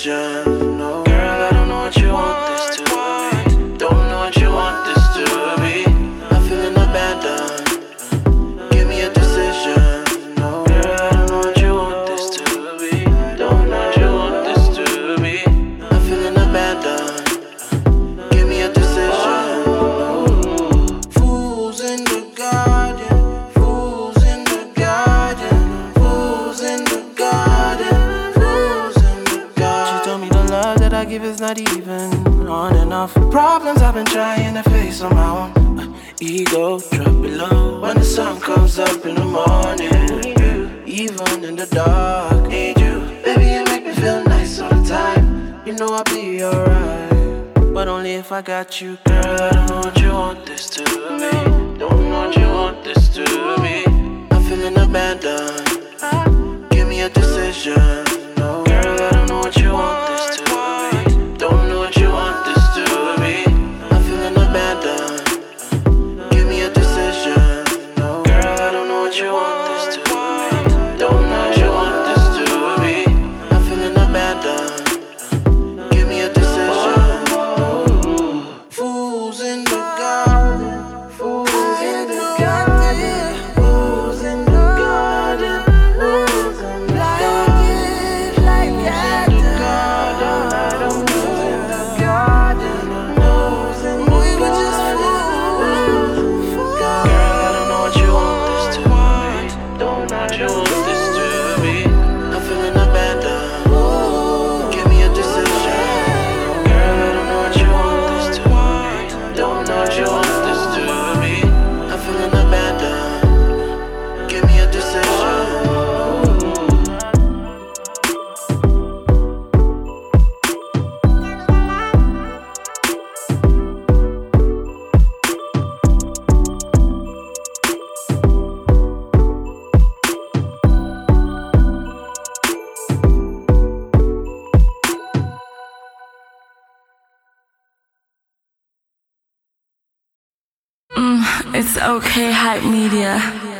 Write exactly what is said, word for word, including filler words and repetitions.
decision. No, girl, I don't know what you want this to be. Don't know what you want this to be. I'm feeling abandoned. Give me a decision. No, girl, I don't know what you want this to be. Don't know what you want this to be. I'm feeling abandoned. Give me a decision. No. Fools in the garden. Fools in the garden. Fools in the garden. Fools in the garden. She told me the love that I give is not even on and off. Problems I've been trying to face on my own. Uh, ego drop below when the sun comes up in the morning. Even in the dark, need you. Baby, you make me feel nice all the time. You know I'll be alright, but only if I got you, girl. I don't know what you want this to be. Don't know what you want this to be. I'm feeling abandoned. Give me a decision. No, girl, I don't know what you want this to be. Don't know what you want this to be. I'm feeling abandoned. Give me a decision. No, girl, I don't know what you want this to be. Don't know what you want this to be. I'm feeling abandoned. Give me a decision. Fools in the garden. Fools in the garden. Fools in the garden. Fools in the garden. Like that. Fools in the garden. Fools in the garden. We were just fools. Girl, I don't know what you want this to be. Don't know what you want this to be. I'm feeling abandoned. Give me a decision. Girl, I don't know what you want this to be. Don't know what you want this to be. I'm feeling abandoned. Give me a decision. It's okay, Hype Media.